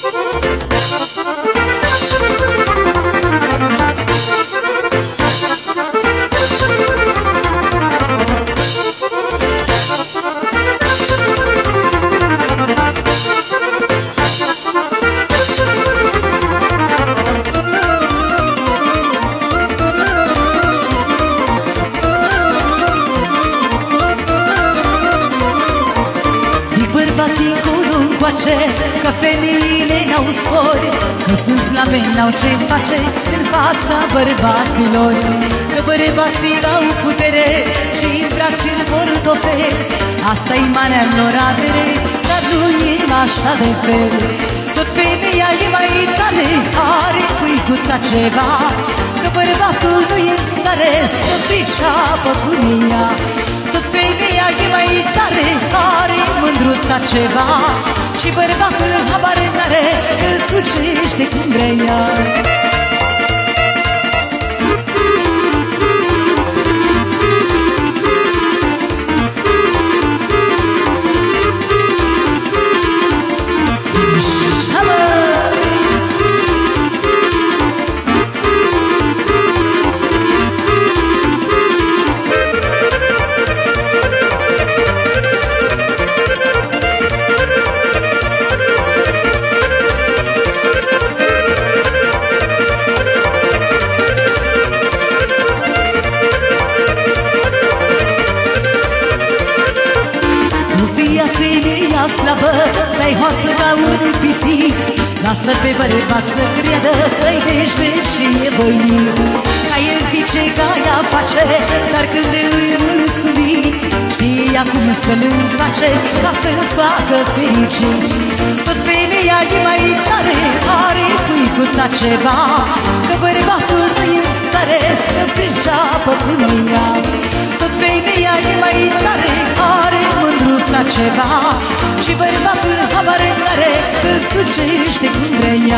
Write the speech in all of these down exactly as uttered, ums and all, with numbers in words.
Bărbații încolo încoace, că femeile n-au spori, că sunt slaveni, n-au ce face în fața bărbaților. Că bărbații au putere și îmbrac în portofel, asta-i marea lor avere, dar nu e așa de fel. Tot femeia e mai tare, are cuicuța ceva, că bărbatul nu e în stare să priceapă cum ea. Tot femeia e mai tare, are mândruța ceva, și bărbatul habar n-are, îl sucește cum vrea. Slavă, dai hoasă ca un pisic, lasă pe bărbat să creadă că-i deștept și e voinic. Ca el zice că aia face, dar când îi mulțumit, știe acum să-l împace ca să-l facă fericit. Tot femeia e mai tare, are cuicuța ceva, că bărbatul nu e în stare să priceapă cum ea. Tot femeia e mai tare, are mândruța ceva, și bărbatul habar n-are, îl sucește cum vrea.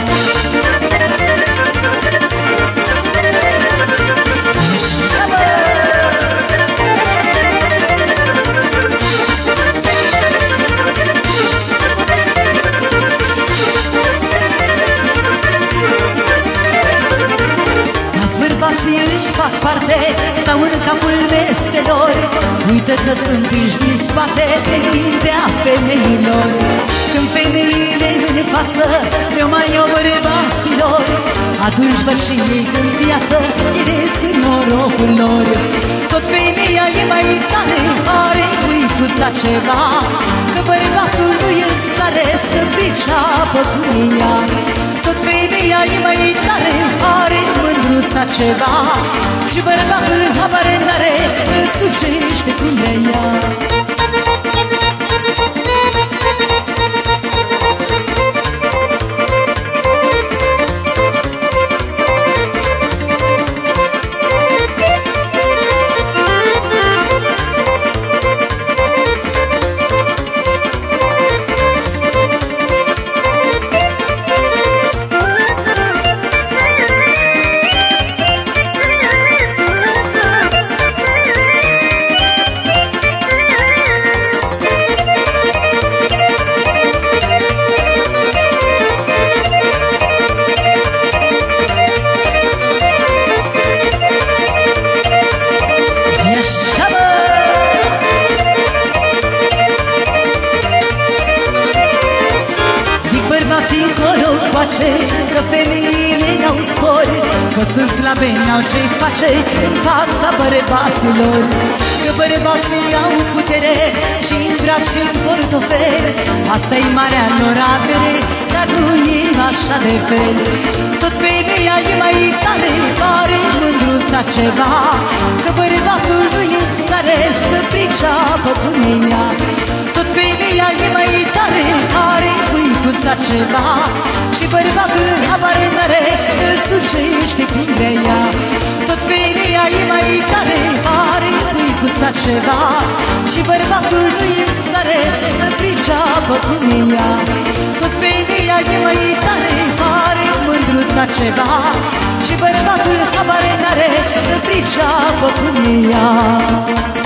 Bărbații își fac parte, stau în capul mestelor, uită că sunt înși din spate pe mintea femeilor. Când femeile în față eu mai iau bărbaților, atunci văd și ei în viață, ies în norocul lor. Tot femeia e mai tare, are cuicuța ceva, că bărbatul nu e în stare să priceapă cum ea. Tot femeia e mai tare, are mândruța ceva, și bărbatul habar n-are, îl sucește cum vrea. Bărbații încolo încoace, că femeile n-au spori, că sunt slaveni, n-au ce-i face în fața bărbaților. Că bărbații au putere și îmbrac și în portofel, asta-i marea lor avere, dar nu e așa de fel. Tot femeia e mai tare, are mândruța ceva, că bărbatul nu e în stare să priceapă cum ea. Tot femeia e mai tare, are cuicuța ceva, și bărbatul habar n-are, îl sucește cum vrea. Tot femeia e mai tare, are cuicuța ceva, și bărbatul nu e în stare să priceapă cum ea. Tot femeia e mai tare, are mândruța ceva, și bărbatul habar n-are să priceapă cum ea.